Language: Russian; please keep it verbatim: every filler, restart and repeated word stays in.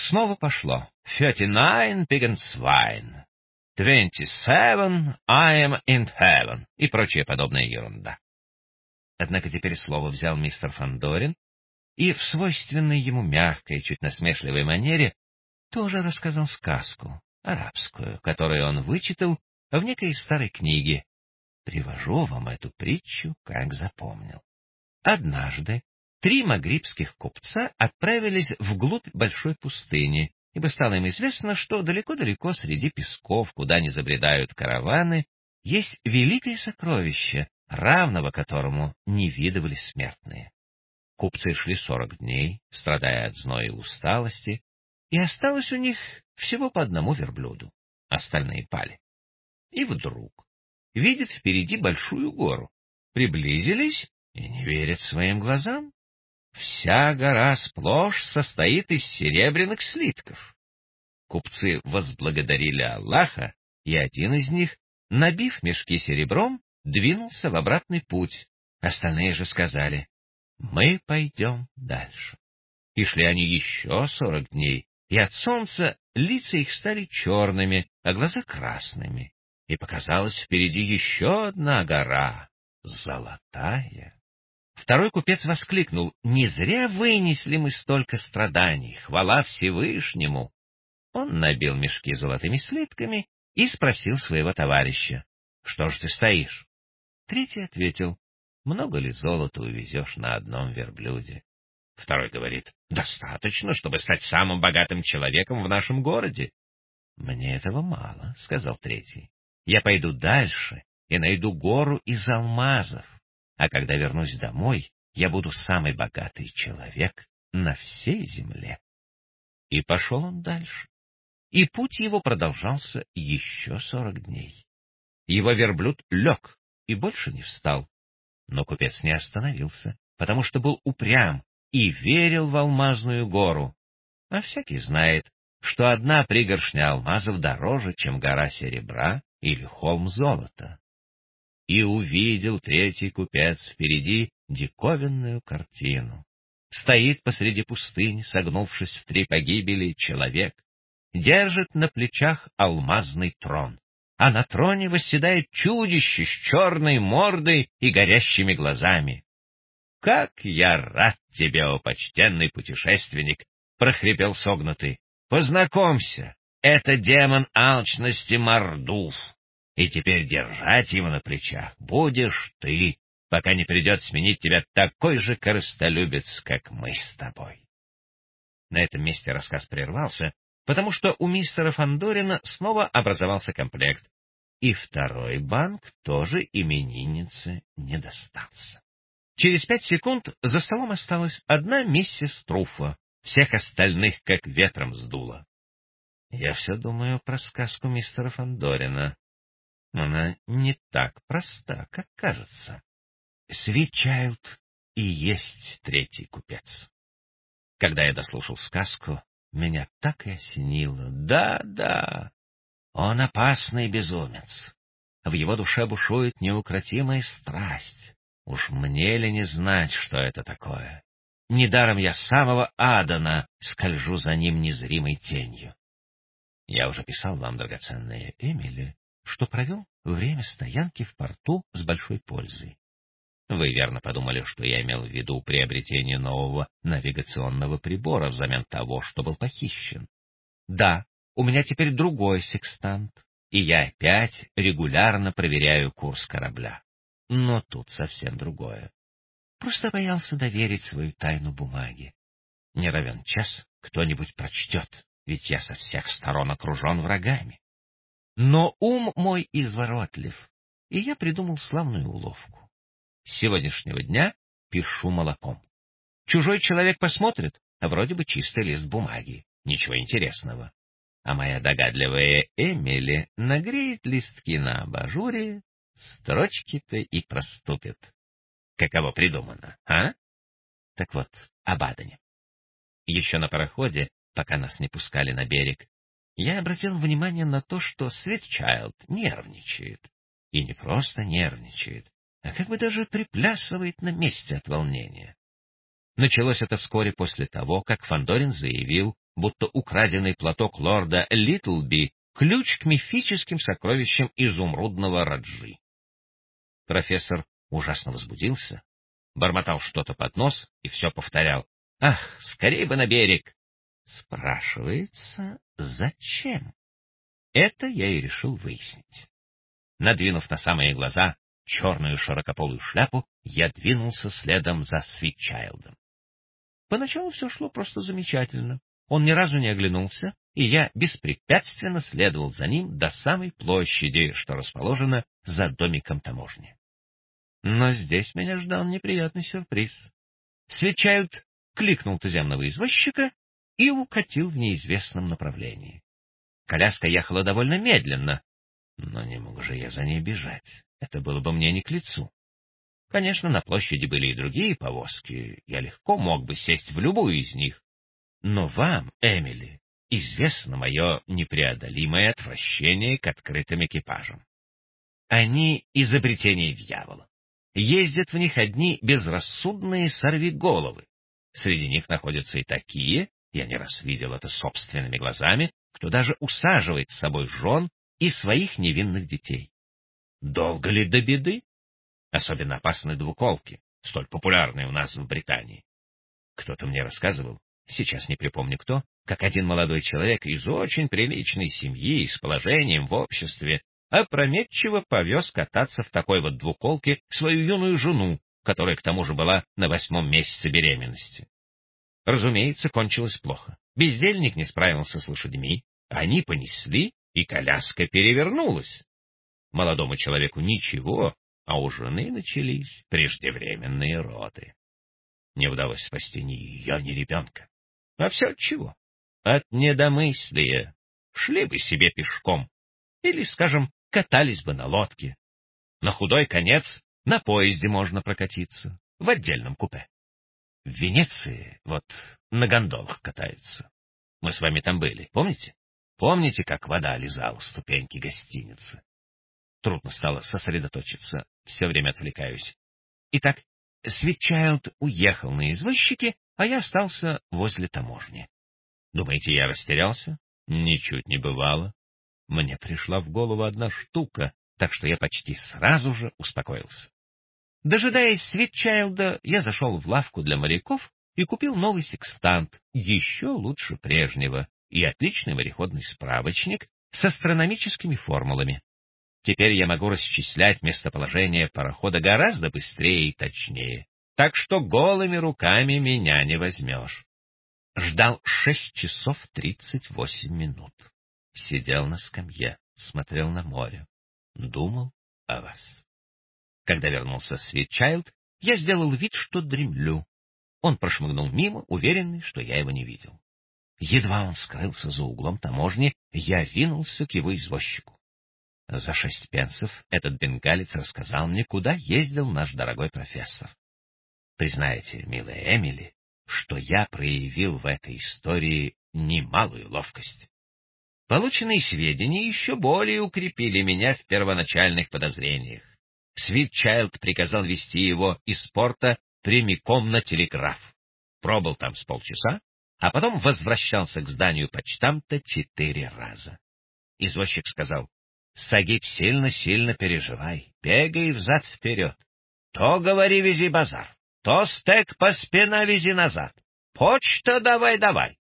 Снова пошло. «Thirty-nine pig and swine», «Twenty-seven, I am in heaven» и прочая подобная ерунда. Однако теперь слово взял мистер Фандорин и в свойственной ему мягкой, чуть насмешливой манере тоже рассказал сказку, арабскую, которую он вычитал в некой старой книге. Привожу вам эту притчу, как запомнил. Однажды три магрибских купца отправились вглубь большой пустыни, ибо стало им известно, что далеко-далеко среди песков, куда не забредают караваны, есть великое сокровище, равного которому не видывали смертные. Купцы шли сорок дней, страдая от зноя и усталости, и осталось у них всего по одному верблюду, остальные пали. И вдруг видят впереди большую гору, приблизились и не верят своим глазам. Вся гора сплошь состоит из серебряных слитков. Купцы возблагодарили Аллаха, и один из них, набив мешки серебром, двинулся в обратный путь. Остальные же сказали: «Мы пойдем дальше». И шли они еще сорок дней, и от солнца лица их стали черными, а глаза красными. И показалась впереди еще одна гора, золотая. Второй купец воскликнул: «Не зря вынесли мы столько страданий, хвала Всевышнему!» Он набил мешки золотыми слитками и спросил своего товарища: «Что ж ты стоишь?» Третий ответил: «Много ли золота увезешь на одном верблюде?» Второй говорит: «Достаточно, чтобы стать самым богатым человеком в нашем городе». «Мне этого мало», — сказал третий. «Я пойду дальше и найду гору из алмазов. А когда вернусь домой, я буду самый богатый человек на всей земле». И пошел он дальше. И путь его продолжался еще сорок дней. Его верблюд лег и больше не встал. Но купец не остановился, потому что был упрям и верил в алмазную гору. А всякий знает, что одна пригоршня алмазов дороже, чем гора серебра или холм золота. И увидел третий купец впереди диковинную картину. Стоит посреди пустыни, согнувшись в три погибели, человек, держит на плечах алмазный трон, а на троне восседает чудище с черной мордой и горящими глазами. «Как я рад тебе, о почтенный путешественник!» — прохрипел согнутый. «Познакомься, это демон алчности Мардуф. И теперь держать его на плечах будешь ты, пока не придет сменить тебя такой же корыстолюбец, как мы с тобой». На этом месте рассказ прервался, потому что у мистера Фандорина снова образовался комплект, и второй банк тоже имениннице не достался. Через пять секунд за столом осталась одна миссис Труффо, всех остальных как ветром сдуло. Я все думаю про сказку мистера Фандорина. Она не так проста, как кажется. Свитчайлд и есть третий купец. Когда я дослушал сказку, меня так и осенило. Да-да, он опасный безумец. В его душе бушует неукротимая страсть. Уж мне ли не знать, что это такое? Недаром я с самого Адана скольжу за ним незримой тенью. Я уже писал вам, драгоценная Эмили, что провел время стоянки в порту с большой пользой. Вы верно подумали, что я имел в виду приобретение нового навигационного прибора взамен того, что был похищен. Да, у меня теперь другой секстант, и я опять регулярно проверяю курс корабля. Но тут совсем другое. Просто боялся доверить свою тайну бумаге. Не равен час кто-нибудь прочтет, ведь я со всех сторон окружен врагами. Но ум мой изворотлив, и я придумал славную уловку. С сегодняшнего дня пишу молоком. Чужой человек посмотрит, а вроде бы чистый лист бумаги, ничего интересного. А моя догадливая Эмили нагреет листки на абажуре, строчки-то и проступят. Каково придумано, а? Так вот, об Адане. Еще на пароходе, пока нас не пускали на берег, я обратил внимание на то, что Свитчайлд нервничает. И не просто нервничает, а как бы даже приплясывает на месте от волнения. Началось это вскоре после того, как Фандорин заявил, будто украденный платок лорда Литлби ключ к мифическим сокровищам изумрудного Раджи. Профессор ужасно возбудился, бормотал что-то под нос и все повторял. «Ах, скорее бы на берег!» Спрашивается, зачем? Это я и решил выяснить. Надвинув на самые глаза черную широкополую шляпу, я двинулся следом за Свитчайлдом. Поначалу все шло просто замечательно. Он ни разу не оглянулся, и я беспрепятственно следовал за ним до самой площади, что расположена за домиком таможни. Но здесь меня ждал неприятный сюрприз. Свитчайлд кликнул туземного извозчика и укатил в неизвестном направлении. Коляска ехала довольно медленно, но не мог же я за ней бежать. Это было бы мне не к лицу. Конечно, на площади были и другие повозки, я легко мог бы сесть в любую из них. Но вам, Эмили, известно мое непреодолимое отвращение к открытым экипажам. Они — изобретение дьявола. Ездят в них одни безрассудные сорвиголовы. Среди них находятся и такие, я не раз видел это собственными глазами, кто даже усаживает с собой жен и своих невинных детей. Долго ли до беды? Особенно опасны двуколки, столь популярные у нас в Британии. Кто-то мне рассказывал, сейчас не припомню кто, как один молодой человек из очень приличной семьи, с положением в обществе, опрометчиво повез кататься в такой вот двуколке свою юную жену, которая к тому же была на восьмом месяце беременности. Разумеется, кончилось плохо. Бездельник не справился с лошадьми, они понесли, и коляска перевернулась. Молодому человеку ничего, а у жены начались преждевременные роды. Не удалось спасти ни ее, ни ребенка. А все от чего? От недомыслия. Шли бы себе пешком. Или, скажем, катались бы на лодке. На худой конец на поезде можно прокатиться, в отдельном купе. В Венеции вот на гондолах катаются. Мы с вами там были, помните? Помните, как вода лизала ступеньки гостиницы? Трудно стало сосредоточиться, все время отвлекаюсь. Итак, Свитчайлд уехал на извозчике, а я остался возле таможни. Думаете, я растерялся? Ничуть не бывало. Мне пришла в голову одна штука, так что я почти сразу же успокоился. Дожидаясь Свитчайлда, я зашел в лавку для моряков и купил новый секстант, еще лучше прежнего, и отличный мореходный справочник с астрономическими формулами. Теперь я могу расчислять местоположение парохода гораздо быстрее и точнее, так что голыми руками меня не возьмешь. Ждал шесть часов тридцать восемь минут. Сидел на скамье, смотрел на море, думал о вас. Когда вернулся Свитчайлд, я сделал вид, что дремлю. Он прошмыгнул мимо, уверенный, что я его не видел. Едва он скрылся за углом таможни, я ринулся к его извозчику. За шесть пенсов этот бенгалец рассказал мне, куда ездил наш дорогой профессор. Признаете, милая Эмили, что я проявил в этой истории немалую ловкость. Полученные сведения еще более укрепили меня в первоначальных подозрениях. Свитчайлд приказал везти его из порта прямиком на телеграф. Пробыл там с полчаса, а потом возвращался к зданию почтамта четыре раза. Извозчик сказал: «Сагиб, сильно-сильно переживай, бегай взад-вперед. То говори, вези базар, то стек по спина вези назад. Почта давай-давай».